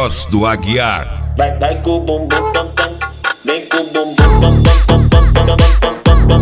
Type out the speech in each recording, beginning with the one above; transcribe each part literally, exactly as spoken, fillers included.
Cross do Aguiar. Vai, vai com o bumbum tam tam, vem com o bumbum tam tam tam tam tam tam.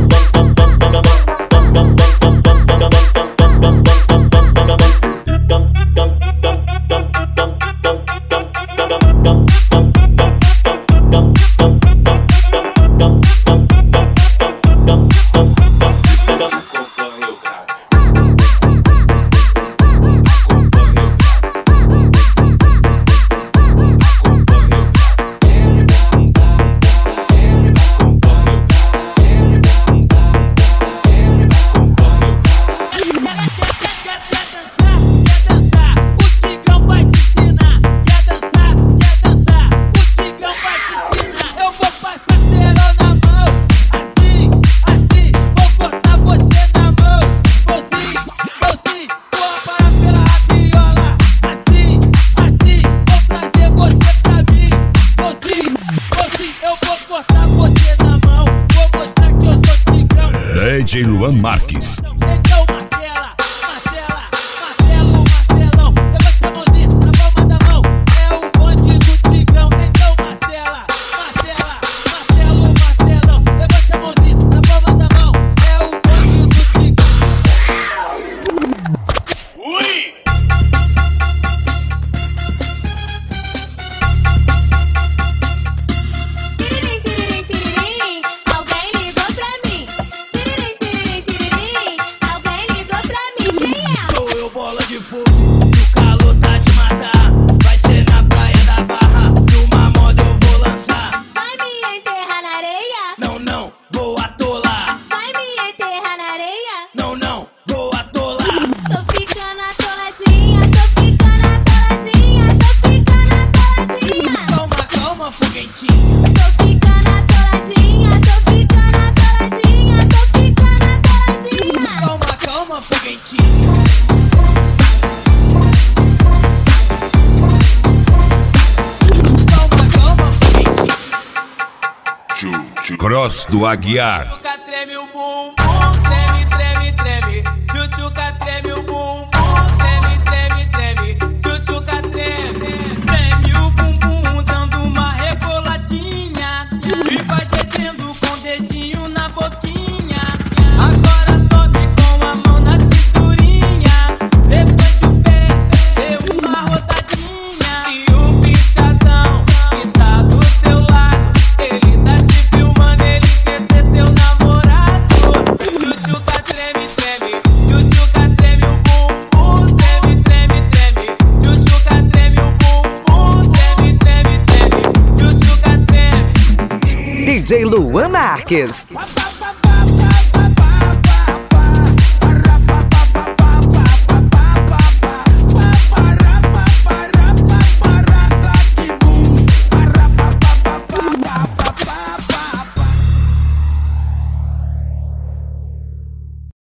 D J Luan Marques. Cross do Aguiar. Tchuca treme o bumbum, treme, treme, treme. Tchuca treme o bumbum, treme, treme, treme. Tchuca treme, treme o bumbum, dando uma reboladinha e vai descendo com o dedinho na boquinha. Agora sobe com a mão na cinturinha, depois do pé deu uma rodadinha. E o bichadão que tá do seu lado, ele tá te filmando, ele quer ser seu namorado. Tchuca treme, treme, tchuca treme o bumbum, treme, treme, treme. Tchuca treme o bumbum, treme, treme, treme. Tchuca treme. D J Luan Marques.